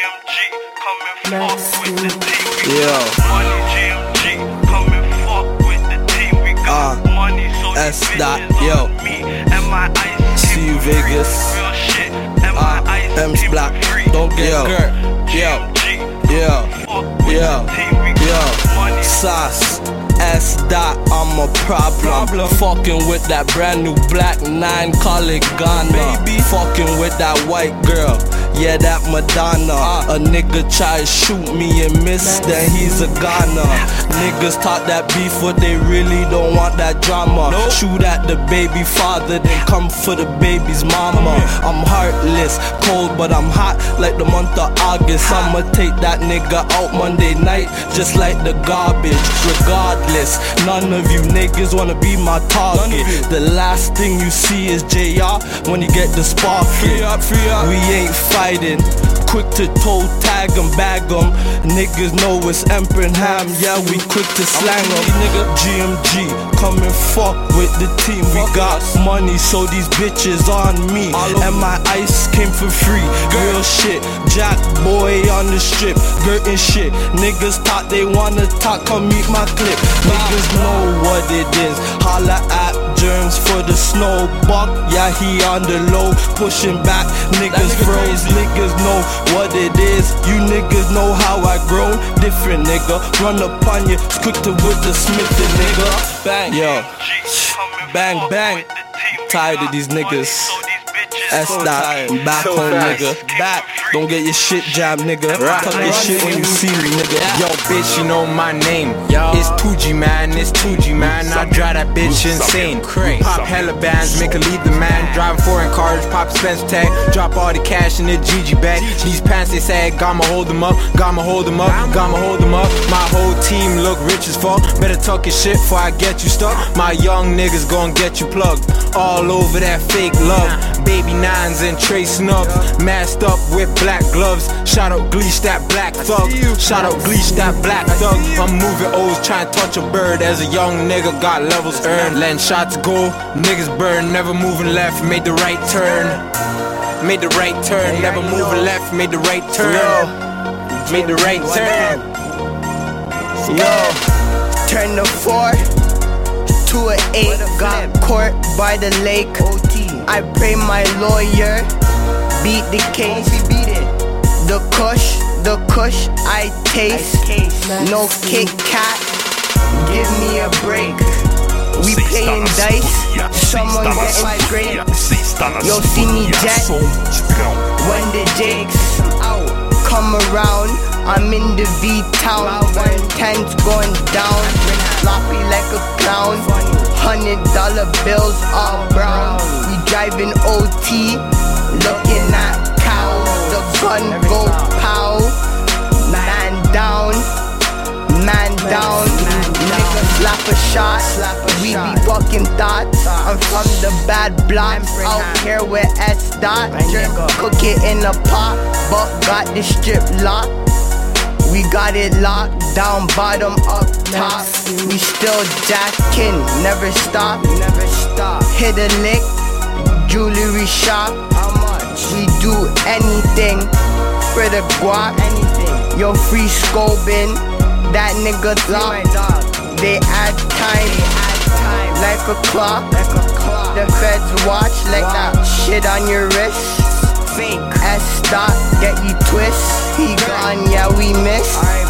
S dot, yo. See you Vegas. M's Black. Don't get hurt. Yo. Sauce. S dot, I'm a problem. Fucking with that brand new Black 9, call it Ghana. Baby. Fucking with that white girl, yeah, that Madonna. A nigga try to shoot me and miss, then he's a goner. Niggas talk that beef, but they really don't want that drama. Shoot at the baby father, then come for the baby's mama. I'm heartless, cold, but I'm hot like the month of August. I'ma take that nigga out Monday night, just like the garbage. Regardless, none of you niggas wanna be my target. The last thing you see is JR when you get the spark. We ain't fighting, quick to toe tag em, bag em. Niggas know it's Emperor Ham, yeah, we quick to slang em. GMG, come and fuck with the team. We got money, so these bitches on me. And my ice came for free, real shit. Jack boy on the strip, Gert and shit. Niggas thought they wanna talk, come meet my clip. Niggas know what it is, holla at Germs for the snow. Buck, yeah, he on the low, pushing back. Niggas froze, niggas know what it is. You niggas know how I grown, different nigga. Run up on you, quick to with the Smith, nigga. Bang, yo, bang, bang. Tired of these niggas. S dot, I'm back home, nigga. Back, don't get your shit jammed, nigga. Talk your shit when you see me, nigga. Yo, bitch, you know my name. It's 2G, man, it's 2G, man. I drive that bitch insane. We pop hella bands, make her lead the man. Driving foreign cars, pop Spencer tag. Drop all the cash in the GG bag. These pants, they said, Gama hold them up, Gama hold them up, Gama hold them up. My whole team look rich as fuck. Better talk your shit before I get you stuck. My young niggas gon' get you plugged. All over that fake love. Baby nines and Trey Snubs, masked up with black gloves. Shout out Gleesh, that black thug. Shout out Gleesh, that black thug. I'm moving O's, trying to touch a bird. As a young nigga, got levels earned. Letting shots go, niggas burn. Never moving left, made the right turn. Made the right turn, never moving left, made the right turn. Made the right turn. Yo, turn the 4 to an 8. Got court by the lake. I pray my lawyer beat the case. The kush I taste. No Kit Kat, give me a break. We playing dice, someone getting straight. Yo, see me jet when the Jakes come around. I'm in the V-town, 10's going down. Sloppy like a clown, $100 bills all brown. We driving OT, looking at cows. The gun go pow, man down, nigga slap a shot. We be fucking thoughts. I'm from the bad block, out here with S dot. Cook it in a pot, but got the strip locked. We got it locked down, bottom up top. We still jacking, never stop. Hit a lick, jewelry shop. We do anything for the guap. Yo, free scoping, that nigga lock. They add time like a clock. The feds watch like that shit on your wrist. S dot, get you twist. He gone, yeah, we miss.